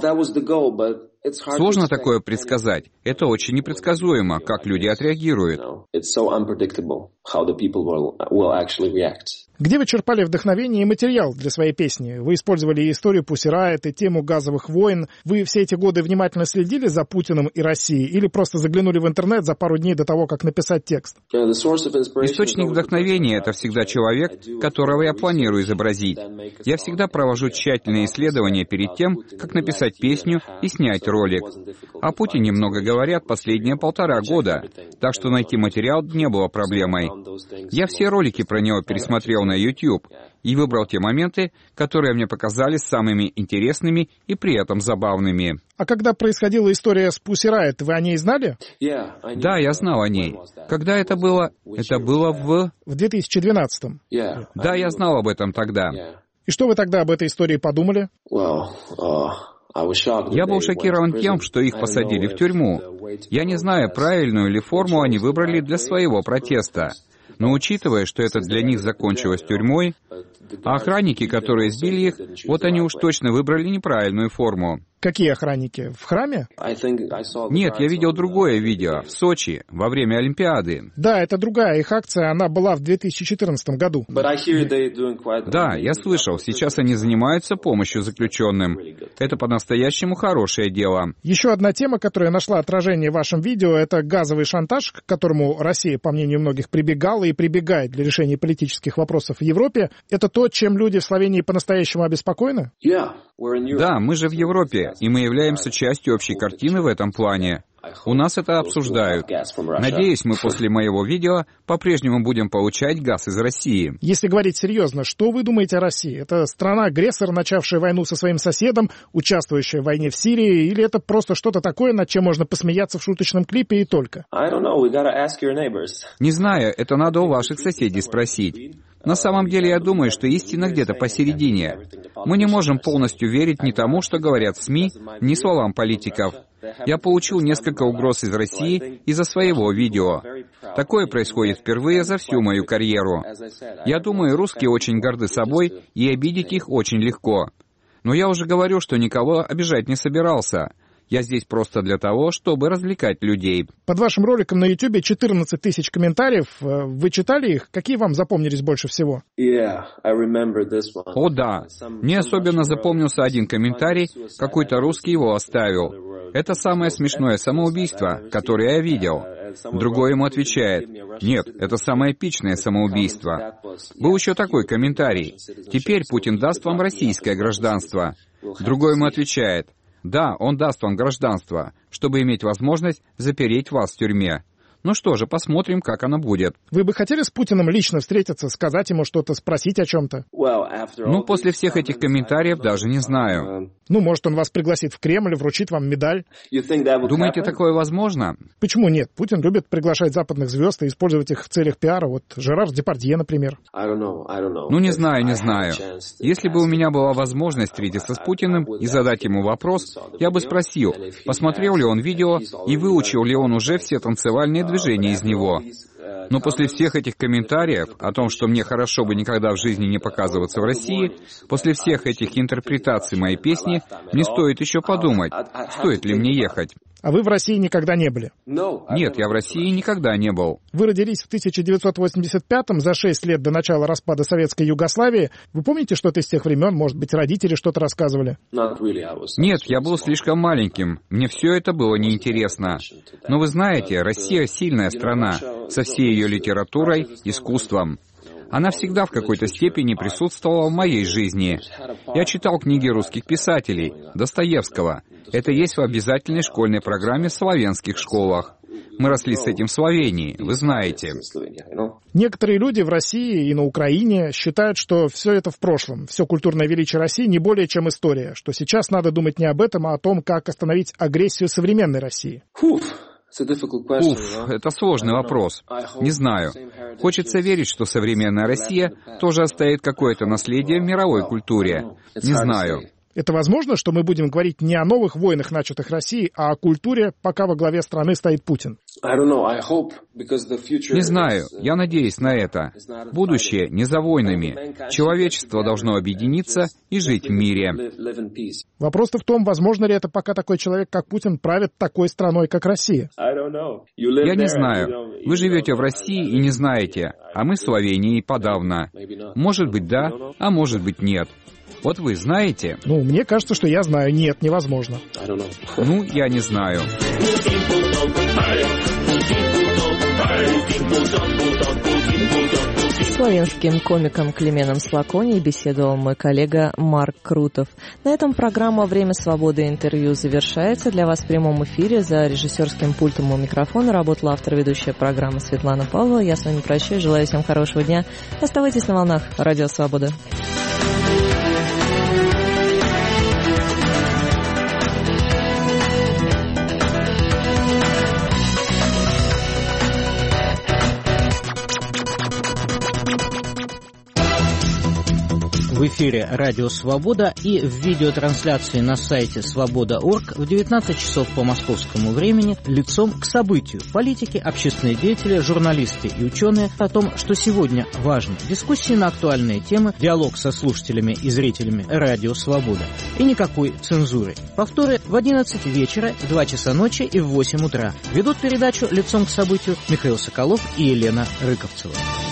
Сложно такое предсказать. Это очень непредсказуемо, как люди отреагируют. Где вы черпали вдохновение и материал для своей песни? Вы использовали и историю Pussy Riot, и тему газовых войн. Вы все эти годы внимательно следили за Путиным и Россией или просто заглянули в интернет за пару дней до того, как написать текст? Источник вдохновения — это всегда человек, которого я планирую изобразить. Я всегда провожу тщательные исследования перед тем, как написать песню и снять ролик. О Путине много говорят последние полтора года, так что найти материал не было проблемой. Я все ролики про него пересмотрел на YouTube и выбрал те моменты, которые мне показались самыми интересными и при этом забавными. А когда происходила история с Pussy Riot, вы о ней знали? Да, я знал о ней. Когда это было? Это было в... В две тысячи двенадцатом. Да, я знал об этом тогда. И что вы тогда об этой истории подумали? Я был шокирован тем, что их посадили в тюрьму. Я не знаю, правильную ли форму они выбрали для своего протеста. Но учитывая, что это для них закончилось тюрьмой, а охранники, которые сбили их, вот они уж точно выбрали неправильную форму. Какие охранники? В храме? Нет, я видел другое видео в Сочи во время Олимпиады. Да, это другая их акция, она была в две тысячи четырнадцатом году. Да, я слышал, сейчас они занимаются помощью заключенным. Это по-настоящему хорошее дело. Еще одна тема, которая нашла отражение в вашем видео, это газовый шантаж, к которому Россия, по мнению многих, прибегала и прибегает для решения политических вопросов в Европе. Это то, чем люди в Словении по-настоящему обеспокоены? Да, мы же в Европе, и мы являемся частью общей картины в этом плане. У нас это обсуждают. Надеюсь, мы после моего видео по-прежнему будем получать газ из России. Если говорить серьезно, что вы думаете о России? Это страна-агрессор, начавшая войну со своим соседом, участвующая в войне в Сирии, или это просто что-то такое, над чем можно посмеяться в шуточном клипе и только? Не знаю, это надо у ваших соседей спросить. На самом деле, я думаю, что истина где-то посередине. Мы не можем полностью верить ни тому, что говорят СМИ, ни словам политиков. Я получил несколько угроз из России из-за своего видео. Такое происходит впервые за всю мою карьеру. Я думаю, русские очень горды собой, и обидеть их очень легко. Но я уже говорю, что никого обижать не собирался. Я здесь просто для того, чтобы развлекать людей. Под вашим роликом на YouTube четырнадцать тысяч комментариев. Вы читали их? Какие вам запомнились больше всего? О, да. Мне особенно запомнился один комментарий, какой-то русский его оставил. Это самое смешное самоубийство, которое я видел. Другой ему отвечает: нет, это самое эпичное самоубийство. Был еще такой комментарий: теперь Путин даст вам российское гражданство. Другой ему отвечает: да, он даст вам гражданство, чтобы иметь возможность запереть вас в тюрьме. Ну что же, посмотрим, как оно будет. Вы бы хотели с Путиным лично встретиться, сказать ему что-то, спросить о чем-то? Ну, после всех этих комментариев даже не знаю. Ну, может, он вас пригласит в Кремль, вручит вам медаль? Думаете, такое возможно? Почему нет? Путин любит приглашать западных звезд и использовать их в целях пиара. Вот Жерар Депардье, например. Ну, не знаю, не знаю. Если бы у меня была возможность встретиться с Путиным и задать ему вопрос, я бы спросил, посмотрел ли он видео и выучил ли он уже все танцевальные движения из него. Но после всех этих комментариев о том, что мне хорошо бы никогда в жизни не показываться в России, после всех этих интерпретаций моей песни, мне стоит еще подумать, стоит ли мне ехать. А вы в России никогда не были? Нет, я в России никогда не был. Вы родились в тысяча девятьсот восемьдесят пятом, за шесть лет до начала распада Советской Югославии. Вы помните что-то из тех времен? Может быть, родители что-то рассказывали? Нет, я был слишком маленьким. Мне все это было неинтересно. Но вы знаете, Россия сильная страна, со всей ее литературой, искусством. Она всегда в какой-то степени присутствовала в моей жизни. Я читал книги русских писателей, Достоевского. Это есть в обязательной школьной программе в славянских школах. Мы росли с этим в Словении, вы знаете. Некоторые люди в России и на Украине считают, что все это в прошлом. Все культурное величие России не более чем история. Что сейчас надо думать не об этом, а о том, как остановить агрессию современной России. Уф, это сложный вопрос. Не знаю. Хочется верить, что современная Россия тоже оставит какое-то наследие в мировой культуре. Не знаю. Это возможно, что мы будем говорить не о новых войнах, начатых Россией, а о культуре, пока во главе страны стоит Путин? Не знаю. Я надеюсь на это. Будущее не за войнами. Человечество должно объединиться и жить в мире. Вопрос-то в том, возможно ли это, пока такой человек, как Путин, правит такой страной, как Россия. Я не знаю. Вы живете в России и не знаете, а мы в Словении подавно. Может быть, да, а может быть, нет. Вот вы знаете? Ну, мне кажется, что я знаю. Нет, невозможно. Ну, я не знаю. С словенским комиком Клименом Слакони беседовал мой коллега Марк Крутов. На этом программа «Время свободы» интервью завершается. Для вас в прямом эфире за режиссерским пультом у микрофона работала автор-ведущая программы Светлана Павлова. Я с вами прощаюсь, желаю всем хорошего дня. Оставайтесь на волнах Радио Свобода. В эфире «Радио Свобода» и в видеотрансляции на сайте свобода точка орг в девятнадцать часов по московскому времени лицом к событию. Политики, общественные деятели, журналисты и ученые о том, что сегодня важно. Дискуссии на актуальные темы, диалог со слушателями и зрителями «Радио Свобода». И никакой цензуры. Повторы в одиннадцать вечера, в два часа ночи и в восемь утра. Ведут передачу лицом к событию Михаил Соколов и Елена Рыковцева.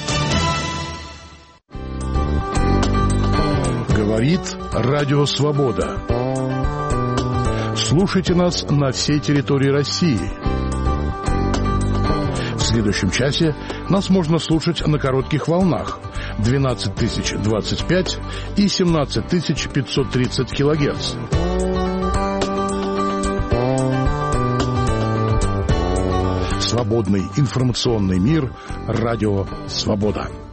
Говорит Радио Свобода. Слушайте нас на всей территории России. В следующем часе нас можно слушать на коротких волнах двенадцать тысяч двадцать пять и семнадцать тысяч пятьсот тридцать килогерц. Свободный информационный мир. Радио Свобода.